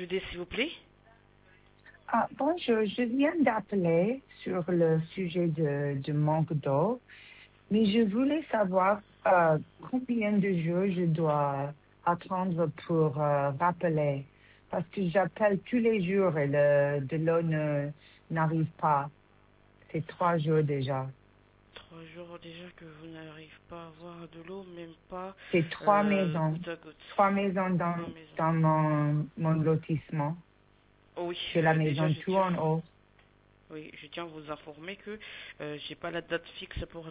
aider, s'il vous plaît? Ah, bonjour, je viens d'appeler sur le sujet de manque d'eau, mais je voulais savoir combien de jours je dois attendre pour rappeler, parce que j'appelle tous les jours et de l'eau n'arrive pas. C'est 3 jours déjà. 3 jours déjà que vous n'arrivez pas à avoir de l'eau, même pas C'est 3 maisons. goutte à goutte. 3 maisons Trois maisons. dans mon lotissement. Oh oui, C'est la déjà maison je tout tiens, en haut. oui, je tiens à vous informer que j'ai pas la date fixe pour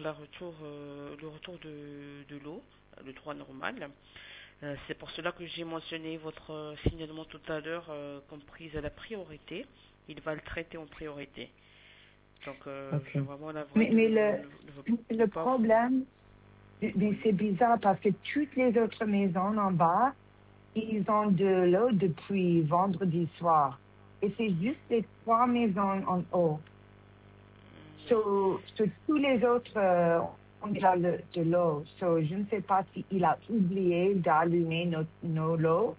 le retour de l'eau, le 3 normal. C'est pour cela que j'ai mentionné votre signalement tout à l'heure, comprise à la priorité. Il va le traiter en priorité. Donc, je Ok. suis vraiment navré Mais de le pas vous. problème, mais Oui. c'est bizarre parce que toutes les autres maisons en bas, ils ont de l'eau depuis vendredi soir. Et c'est juste les 3 maisons en haut. Oui. Sur tous les autres, on a de l'eau. Je ne sais pas s'il a oublié d'allumer nos lots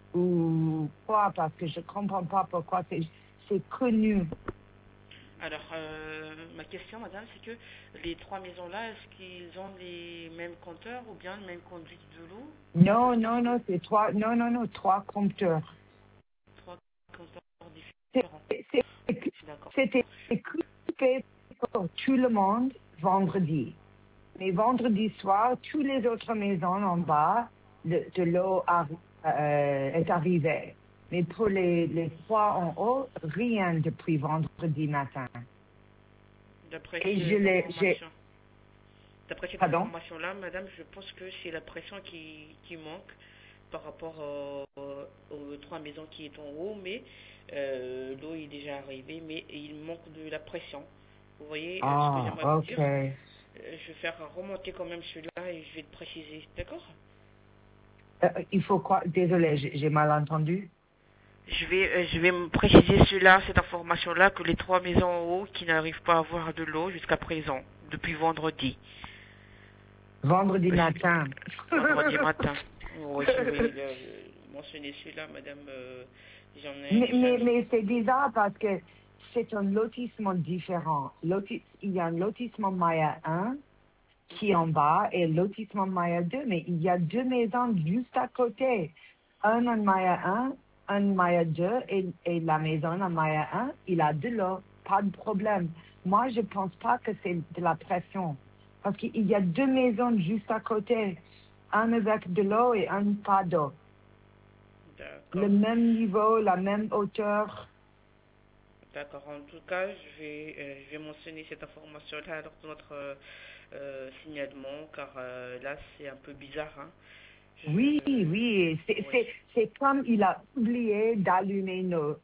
ou quoi, parce que je ne comprends pas pourquoi c'est connu. Alors, ma question, madame, c'est que les 3 maisons-là, est-ce qu'ils ont les mêmes compteurs ou bien le même conduite de l'eau? Non, non, non, c'est trois, non, non, non, 3 compteurs. Trois compteurs C'est- différents. c'est- D'accord. C'était coupé pour tout le monde vendredi. Mais vendredi soir, toutes les autres maisons en bas, de l'eau est arrivée. Mais pour les 3 en haut, rien depuis vendredi matin. D'après Et cette j'ai, information, d'après cette pardon? information-là, madame, je pense que c'est la pression qui manque par rapport aux 3 maisons qui est en haut, mais l'eau est déjà arrivée, mais il manque de la pression. Vous voyez ce que Ah, j'aimerais vous ok. dire? Je vais faire remonter quand même celui-là et je vais le préciser, d'accord? Il faut quoi? Désolé, j'ai mal entendu. Je vais me préciser cela, cette information-là, que les 3 maisons en haut qui n'arrivent pas à avoir de l'eau jusqu'à présent, depuis vendredi. Vendredi matin. Vendredi matin. Oui, je vais mentionner cela, madame. J'en ai Mais, déjà mais, mis. mais c'est bizarre parce que c'est un lotissement différent. Il y a un lotissement Maya 1 qui est en bas et lotissement Maya 2, mais il y a 2 maisons juste à côté. Un en Maya 1, un Maya 2 et la maison en Maya 1, il a de l'eau, pas de problème. Moi, je pense pas que c'est de la pression parce qu'il y a 2 maisons juste à côté, un avec de l'eau et un pas d'eau. Le D'accord. même niveau, la même hauteur. D'accord. En tout cas, je vais mentionner cette information-là lors de notre signalement, car là, c'est un peu bizarre, hein. Oui, oui, Oui. c'est comme il a oublié d'allumer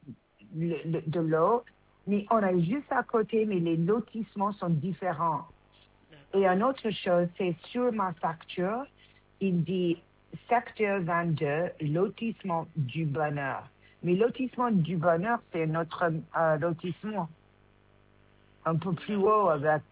de l'eau, mais on est juste à côté, mais les lotissements sont différents. Et D'accord. une autre chose, c'est sur ma facture, il dit secteur 22, lotissement du bonheur. Mais lotissement du bonheur, c'est notre lotissement un peu plus haut, D'accord. avec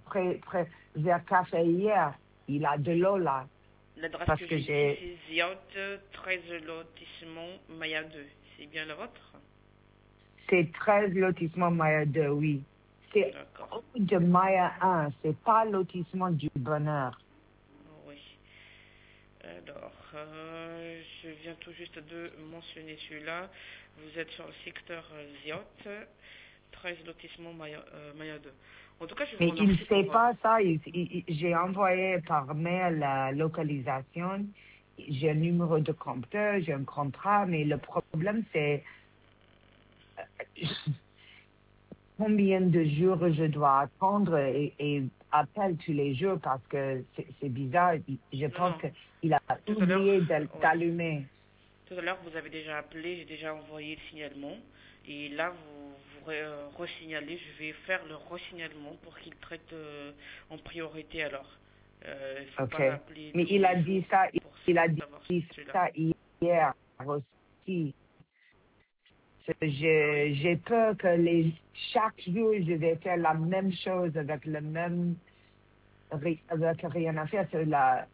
vers Café hier. Il a de l'eau là, L'adresse parce que que j'ai ici, j'ai c'est Ziot 13 lotissement Maya 2. C'est bien la vôtre? C'est 13 lotissements Maya 2, oui. C'est D'accord. de Maya 1, c'est pas lotissement du bonheur. Oui. Alors, je viens tout juste de mentionner celui-là. Vous êtes sur le secteur Ziot, 13 lotissement Maya 2. En tout cas, je vous Mais il ne remercie sait pour. pas ça. J'ai envoyé par mail la localisation. J'ai un numéro de compteur, j'ai un contrat, mais le problème, c'est combien de jours je dois attendre et appelle tous les jours parce que c'est bizarre. Je Non, pense non. qu'il a Tout à l'heure, oublié oui. d'allumer. Tout à l'heure, vous avez déjà appelé, j'ai déjà envoyé le signalement. Et là, vous resignalez. Je vais faire le resignalement pour qu'il traite en priorité alors. Il ne faut OK. pas appeler Mais tous il a les dit jours ça, pour il a dit savoir cela. ça hier aussi. J'ai peur que chaque jour, je vais faire la même chose avec le même, avec rien à faire.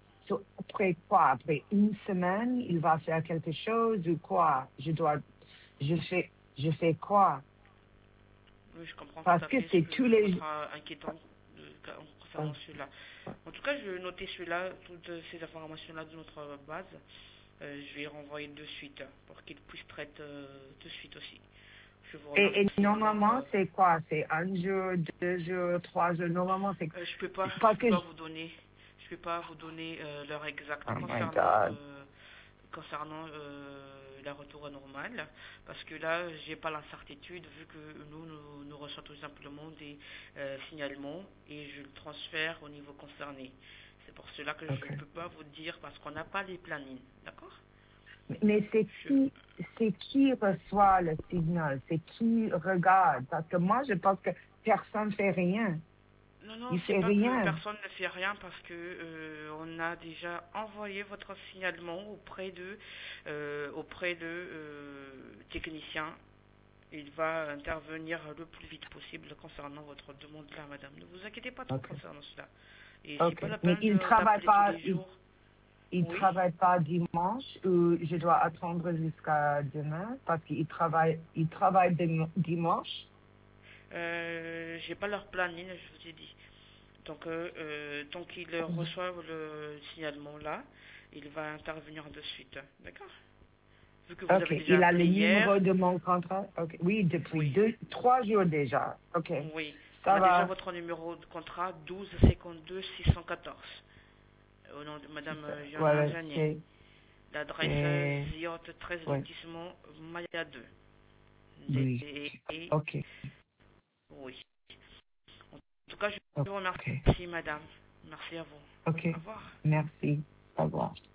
Après quoi? Après une semaine, il va faire quelque chose ou quoi? je fais quoi? Oui, je comprends tout Parce à que fait ce c'est que tous les... votre inquiétant concernant cela. En tout cas, je vais noter cela, toutes ces informations-là de notre base. Je vais renvoyer de suite pour qu'il puisse traiter de suite aussi. Je vous Et remercie encore. normalement, c'est quoi? C'est un jour, 2 jours, 3 jours. Normalement, c'est Je pas peux que... pas vous donner, je peux pas vous donner l'heure exacte Oh my concernant God. la retour normale, parce que là, j'ai pas l'incertitude vu que nous reçoivons tout simplement des signalements et je le transfère au niveau concerné. C'est pour cela que je OK. ne peux pas vous dire parce qu'on n'a pas les plannings, d'accord? Mais Je, c'est qui reçoit le signal? C'est qui regarde? Parce que moi, je pense que personne fait rien. Non, non, Il c'est fait pas que rien. personne ne fait rien parce que on a déjà envoyé votre signalement auprès de technicien. Il va intervenir le plus vite possible concernant votre demande là, madame. Ne vous inquiétez pas trop OK. concernant cela. Et c'est OK. pas la Mais peine d'appeler tous les jours. il Oui. travaille pas dimanche ou je dois attendre jusqu'à demain parce il travaille dimanche. J'ai pas leur planning, je vous ai dit. Donc, tant qu'ils reçoivent le signalement là, il va intervenir de suite. D'accord? Vu que vous OK. avez déjà Il a le appelé hier, numéro de mon contrat. OK. Oui, depuis oui, 3 jours déjà. OK. oui. On Ça a déjà va. votre numéro de contrat 12 52 614 au nom de Madame Ouais, Johanna ouais, Janier. L'adresse Ziot 13 ouais, lotissement Maya 2. oui. Et, OK. oui. En tout cas, je vous OK. remercie, Madame. Merci à vous. OK. Au revoir. Merci. Au revoir.